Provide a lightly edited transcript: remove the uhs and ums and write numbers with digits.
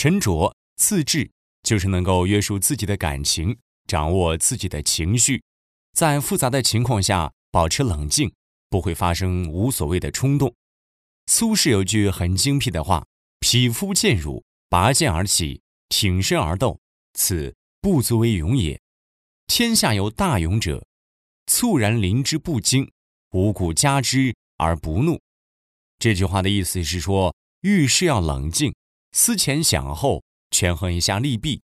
沉着自制就是能够约束自己的感情，掌握自己的情绪，在复杂的情况下保持冷静，不会发生无所谓的冲动。苏轼有句很精辟的话：匹夫见辱，拔剑而起，挺身而斗，此不足为勇也。天下有大勇者，猝然临之不惊，无故加之而不怒。这句话的意思是说，遇事要冷静，思前想后，权衡一下利弊，